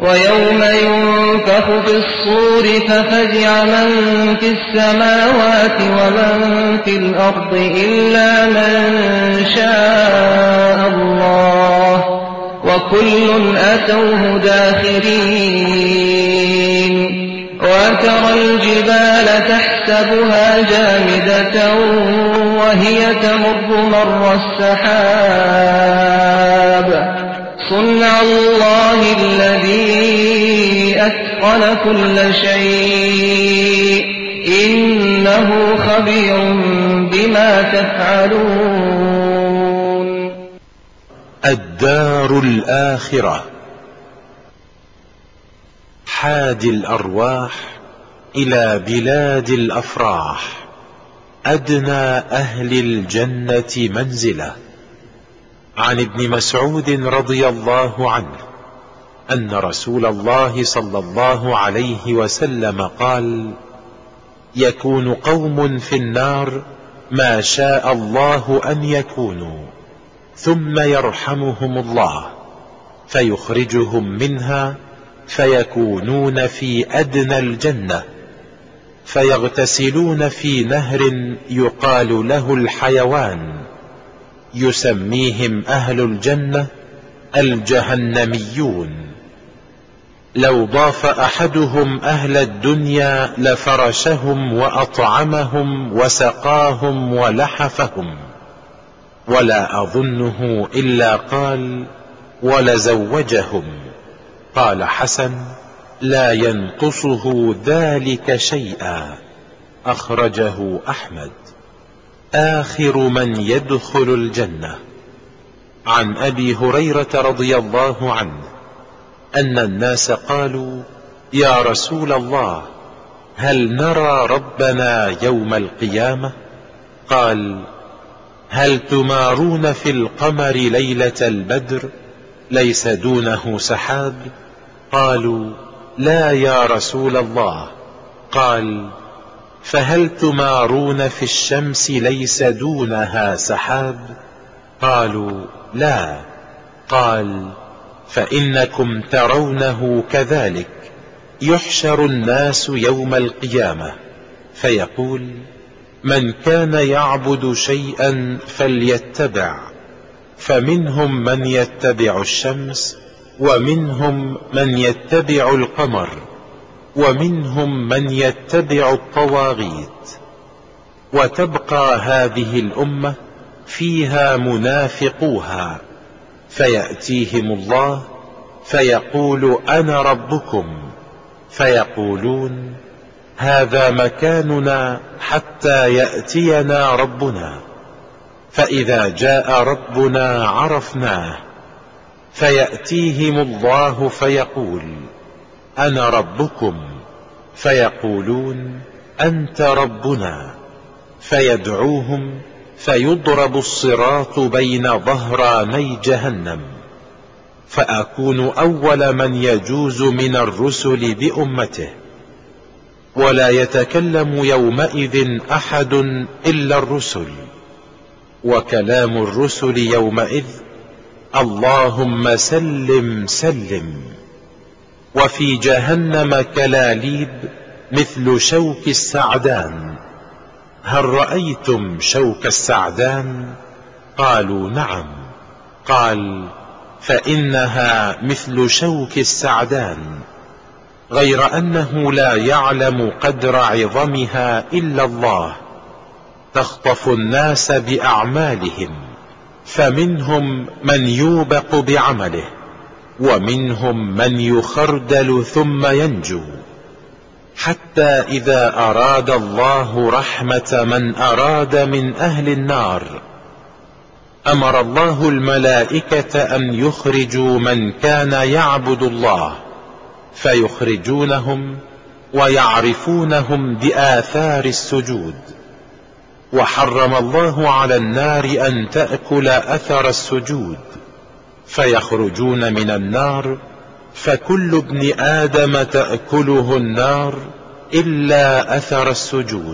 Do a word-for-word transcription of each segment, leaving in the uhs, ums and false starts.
ويوم ينفخ في الصور ففزع من في السماوات ومن في الأرض إلا من شاء الله وكل أتوه داخرين. وترى الجبال تحسبها جامدة وهي تمر مر السحاب صنع الله الذي أتقن كل شيء إنه خبير بما تفعلون. الدار الآخرة. حاد الأرواح إلى بلاد الأفراح، أدنى أهل الجنة منزلة. عن ابن مسعود رضي الله عنه أن رسول الله صلى الله عليه وسلم قال: يكون قوم في النار ما شاء الله أن يكونوا، ثم يرحمهم الله فيخرجهم منها فيكونون في أدنى الجنة، فيغتسلون في نهر يقال له الحيوان، يسميهم أهل الجنة الجهنميون. لو ضاف أحدهم أهل الدنيا لفرشهم وأطعمهم وسقاهم ولحفهم، ولا أظنه إلا قال ولزوجهم. قال حسن: لا ينقصه ذلك شيئا. أخرجه أحمد. آخر من يدخل الجنة. عن أبي هريرة رضي الله عنه أن الناس قالوا: يا رسول الله، هل نرى ربنا يوم القيامة؟ قال: هل تمارون في القمر ليلة البدر ليس دونه سحاب؟ قالوا: لا يا رسول الله. قال: فهل تمارون في الشمس ليس دونها سحاب؟ قالوا: لا. قال: فإنكم ترونه كذلك. يحشر الناس يوم القيامة فيقول: من كان يعبد شيئا فليتبع، فمنهم من يتبع الشمس، ومنهم من يتبع القمر، ومنهم من يتبع الطواغيت. وتبقى هذه الأمة فيها منافقوها، فيأتيهم الله فيقول: أنا ربكم، فيقولون: هذا مكاننا حتى يأتينا ربنا. فإذا جاء ربنا عرفناه، فيأتيهم الله فيقول: أنا ربكم، فيقولون: أنت ربنا. فيدعوهم فيضرب الصراط بين ظهراني جهنم، فأكون أول من يجوز من الرسل بأمته، ولا يتكلم يومئذ أحد إلا الرسل، وكلام الرسل يومئذ: اللهم سلم سلم. وفي جهنم كلاليب مثل شوك السعدان. هل رأيتم شوك السعدان؟ قالوا: نعم. قال: فإنها مثل شوك السعدان، غير أنه لا يعلم قدر عظمها إلا الله. تخطف الناس بأعمالهم، فمنهم من يوبق بعمله، ومنهم من يخردل ثم ينجو، حتى إذا أراد الله رحمة من أراد من أهل النار أمر الله الملائكة أن يخرجوا من كان يعبد الله، فيخرجونهم ويعرفونهم بآثار السجود. وحرم الله على النار أن تأكل أثر السجود، فيخرجون من النار، فكل ابن آدم تأكله النار إلا أثر السجود،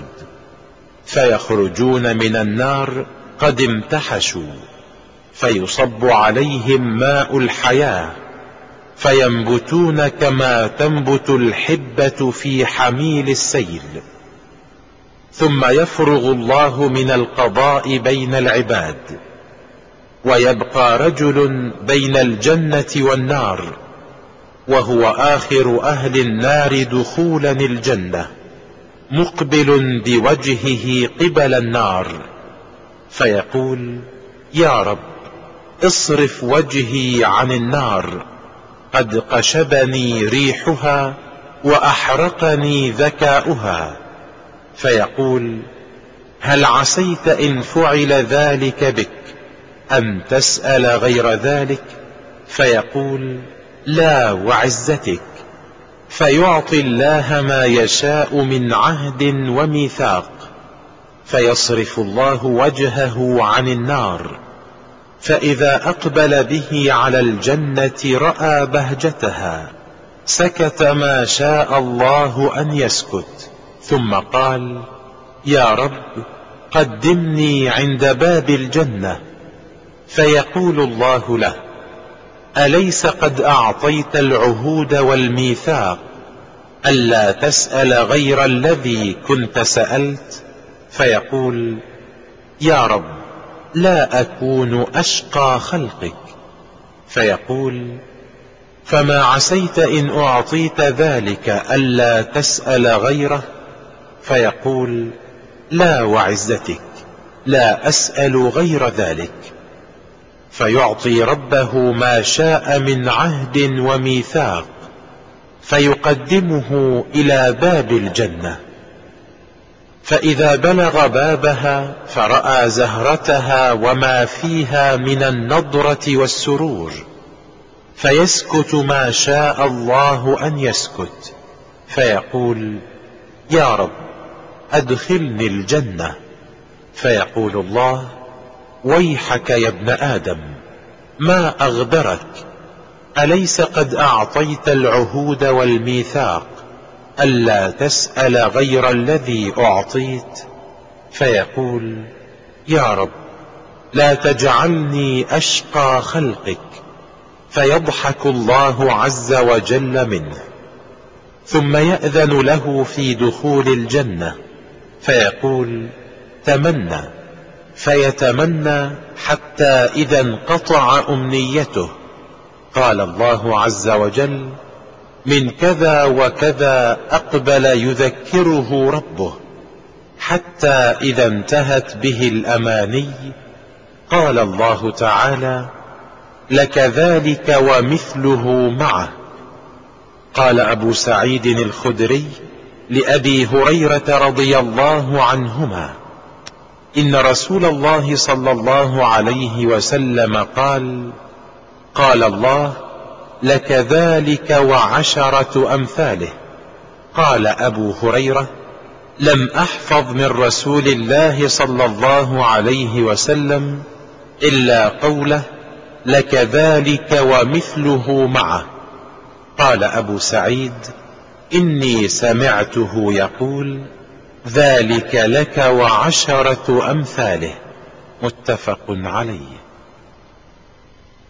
فيخرجون من النار قد امتحشوا، فيصب عليهم ماء الحياة، فينبتون كما تنبت الحبة في حميل السيل. ثم يفرغ الله من القضاء بين العباد، ويبقى رجل بين الجنة والنار، وهو آخر أهل النار دخولا الجنة، مقبل بوجهه قبل النار، فيقول: يا رب اصرف وجهي عن النار، قد قشبني ريحها وأحرقني ذكاؤها. فيقول: هل عسيت إن فعل ذلك بك أن تسأل غير ذلك؟ فيقول: لا وعزتك. فيعطي الله ما يشاء من عهد وميثاق، فيصرف الله وجهه عن النار، فإذا أقبل به على الجنة رأى بهجتها، سكت ما شاء الله أن يسكت، ثم قال: يا رب قدمني عند باب الجنة. فيقول الله له: أليس قد أعطيت العهود والميثاق ألا تسأل غير الذي كنت سألت؟ فيقول: يا رب لا أكون أشقى خلقك. فيقول: فما عسيت إن أعطيت ذلك ألا تسأل غيره؟ فيقول: لا وعزتك، لا أسأل غير ذلك. فيعطي ربه ما شاء من عهد وميثاق، فيقدمه إلى باب الجنة، فإذا بلغ بابها فرأى زهرتها وما فيها من النضرة والسرور، فيسكت ما شاء الله أن يسكت، فيقول: يا رب أدخلني الجنة. فيقول الله: ويحك يا ابن آدم، ما أغدرك؟ أليس قد أعطيت العهود والميثاق ألا تسأل غير الذي أعطيت؟ فيقول: يا رب لا تجعلني أشقى خلقك. فيضحك الله عز وجل منه، ثم يأذن له في دخول الجنة، فيقول: تمنى. فيتمنى حتى إذا انقطع أمنيته قال الله عز وجل: من كذا وكذا أقبل يذكره ربه، حتى إذا انتهت به الأماني قال الله تعالى: لك ذلك ومثله معه. قال أبو سعيد الخدري لأبي هريرة رضي الله عنهما: إن رسول الله صلى الله عليه وسلم قال: قال الله: لك ذلك وعشرة أمثاله. قال أبو هريرة: لم أحفظ من رسول الله صلى الله عليه وسلم إلا قوله: لك ذلك ومثله معه. قال أبو سعيد: إني سمعته يقول: ذلك لك وعشرة أمثاله. متفق عليه.